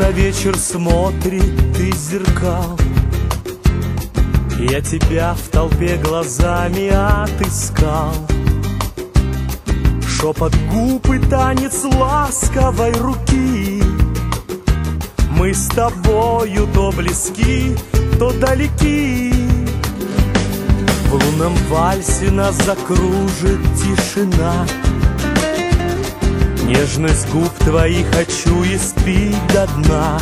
на вечер смотрит из зеркал. Я тебя в толпе глазами отыскал. Шепот губ и танец ласковой руки. Мы с тобою то близки, то далеки. В лунном вальсе нас закружит тишина. Нежность губ твоих хочу испить до дна.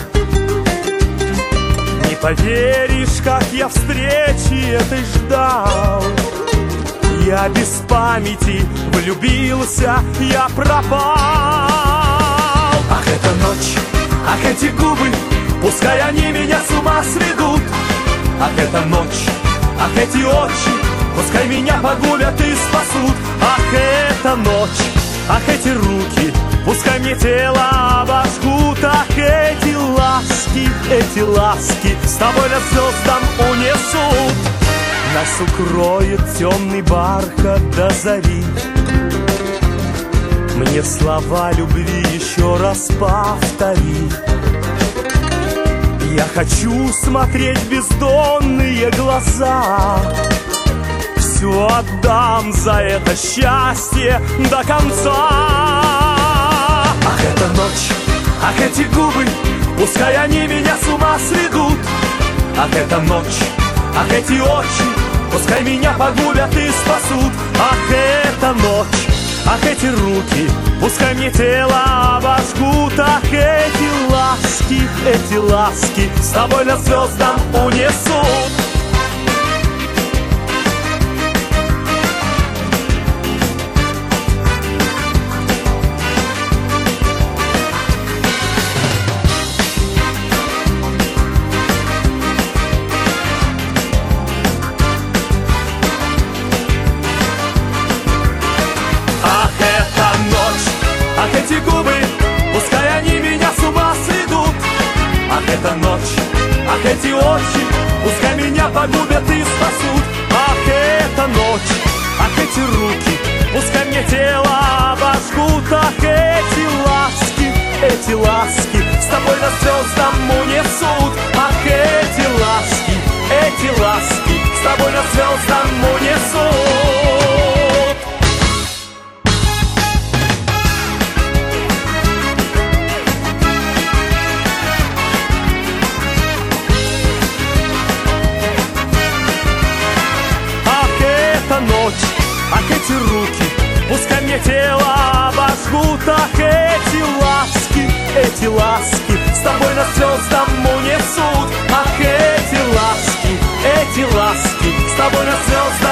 Не поверишь, как я встречи этой ждал. Я без памяти влюбился, я пропал. Ах, эта ночь, ах, эти губы, пускай они меня с ума сведут. Ах, эта ночь, ах, эти очи, пускай меня погубят и спасут. Ах, эта ночь, ах, эти руки, пускай мне тело обожгут. Ах, эти ласки с тобой на звездам унесут. Нас укроет темный бархат до зари. Мне слова любви еще раз повтори. Я хочу смотреть в бездонные глаза. Все отдам за это счастье до конца. Ах, эта ночь, ах, эти губы, пускай они меня с ума сведут. Ах, эта ночь, ах, эти очи, пускай меня погубят и спасут. Ах, эта ночь, ах, эти руки, пускай мне тело обожгут. Ах, эти ласки с тобой на звездам унесут. Эти губы, пускай они меня с ума сведут. Ах, эта ночь, ах, эти очи, пускай меня погубят и спасут. Ах, эта ночь, ах, эти руки, пускай мне тело обожгут. Ах, эти ласки с тобой на звездам унесут. Ах, эти ласки с тобой на звездам унесут. Ночь, ах, эти руки, пускай мне тело обожгут. Ах, эти ласки с тобой на звездам унесут. Ах, эти ласки с тобой на звездам